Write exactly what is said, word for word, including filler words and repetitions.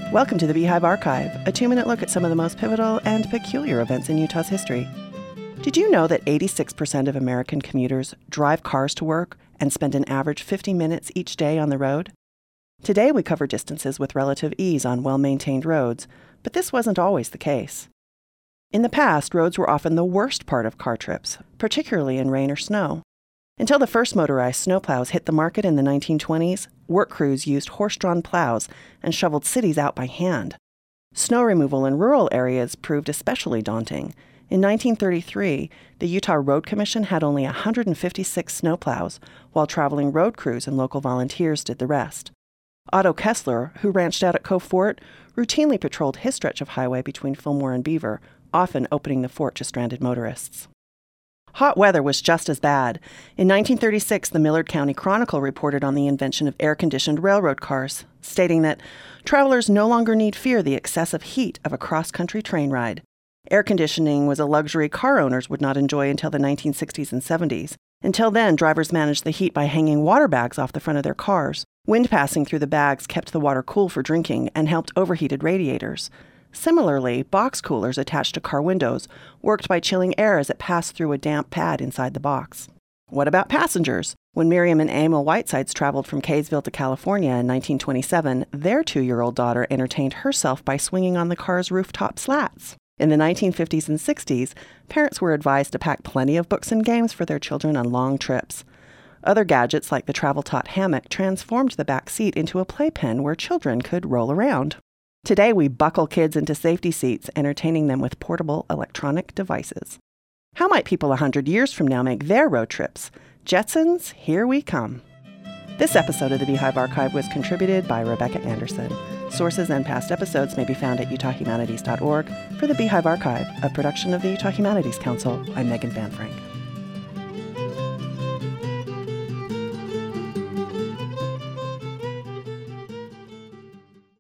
Welcome to the Beehive Archive, a two-minute look at some of the most pivotal and peculiar events in Utah's history. Did you know that eighty-six percent of American commuters drive cars to work and spend an average fifty minutes each day on the road? Today we cover distances with relative ease on well-maintained roads, but this wasn't always the case. In the past, roads were often the worst part of car trips, particularly in rain or snow. Until the first motorized snowplows hit the market in the nineteen twenties, work crews used horse-drawn plows and shoveled cities out by hand. Snow removal in rural areas proved especially daunting. In nineteen thirty-three, the Utah Road Commission had only one hundred fifty-six snowplows, while traveling road crews and local volunteers did the rest. Otto Kessler, who ranched out at Cove Fort, routinely patrolled his stretch of highway between Fillmore and Beaver, often opening the fort to stranded motorists. Hot weather was just as bad. In nineteen thirty-six, the Millard County Chronicle reported on the invention of air-conditioned railroad cars, stating that travelers no longer need fear the excessive heat of a cross-country train ride. Air conditioning was a luxury car owners would not enjoy until the nineteen sixties and seventies. Until then, drivers managed the heat by hanging water bags off the front of their cars. Wind passing through the bags kept the water cool for drinking and helped overheated radiators. Similarly, box coolers attached to car windows worked by chilling air as it passed through a damp pad inside the box. What about passengers? When Miriam and Emil Whitesides traveled from Kaysville to California in nineteen twenty-seven, their two-year-old daughter entertained herself by swinging on the car's rooftop slats. In the nineteen fifties and sixties, parents were advised to pack plenty of books and games for their children on long trips. Other gadgets like the travel-tot hammock transformed the back seat into a playpen where children could roll around. Today, we buckle kids into safety seats, entertaining them with portable electronic devices. How might people a hundred years from now make their road trips? Jetsons, here we come. This episode of the Beehive Archive was contributed by Rebecca Anderson. Sources and past episodes may be found at utah humanities dot org. For the Beehive Archive, a production of the Utah Humanities Council, I'm Megan Van Frank.